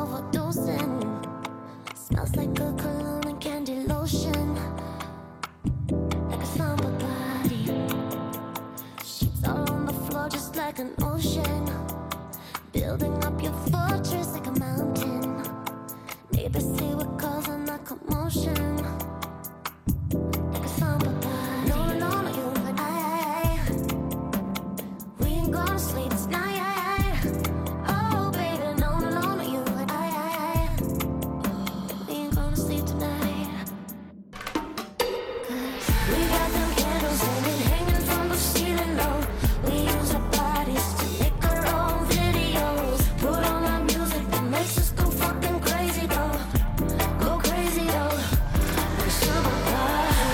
overdosing. Smells like a cologne and candy lotion. Like a summer body. Sheets all on the floor just like an ocean. Building up your fortress like a mountain. Neighbors say we're causing a commotion. Like a summer body. No, no, no, you and I. We ain't gonna sleep tonight. Oh, baby, no, no, no, no, you and I. We ain't gonna sleep tonight. 'Cause we got them candles hanging from the ceiling low. We use our bodies to make our own videos. Put on our music that makes us go fucking crazy though. Go crazy though. Like a summer body.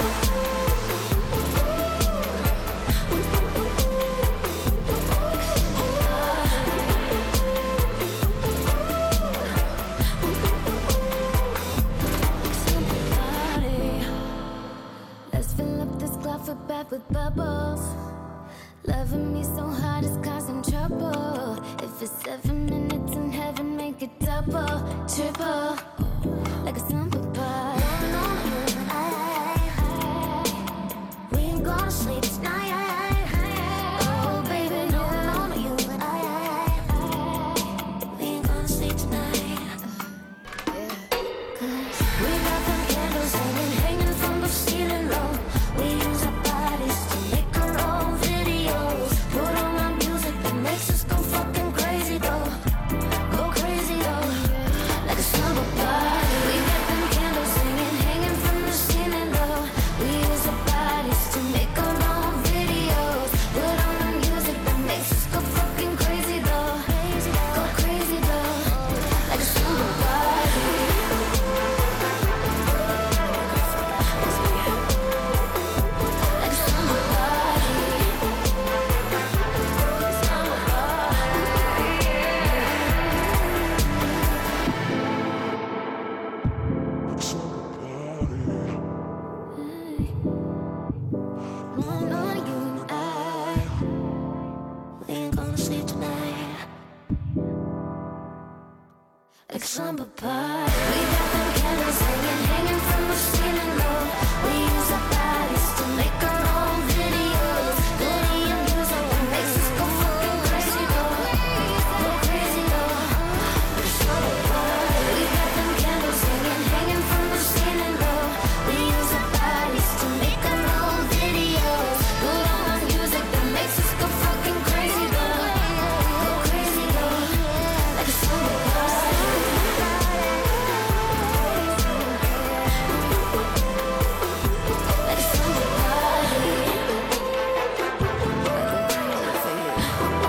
Let's fill up this closet back with bubbles. Loving me so hard it's causing trouble. If it's 7 minutes in heaven, make it double, triple. Like a summer party. No, no, you and I. We ain't gonna sleep tonight. Oh, baby, no, no, no, you and I. We ain't gonna sleep tonight. 'Cause we got them candles hanging from the ceiling low. We use our bodies to make our own videos. Put on our music that makes us go fucking crazy though. Go crazy though. Like a summer party. We got them candles hanging from the ceiling low. We use our bodies to make our own videos. Put on our music that makes us go fucking crazy though. Go crazy though. Like a summer party. Like a summer party. Summer no, no, you and I. We ain't gonna sleep tonight. Like a summer party. We got them candles hanging from the ceiling low. We use our bodies to make our own videos. Video music that makes us go fucking crazy though. Go crazy though. Like a summer party. We got them candles hanging from the ceiling low. We use our bodies to make our own videos. Put on our music that makes us go fucking crazy though. Go crazy though. Like a summer party. Like a summer party.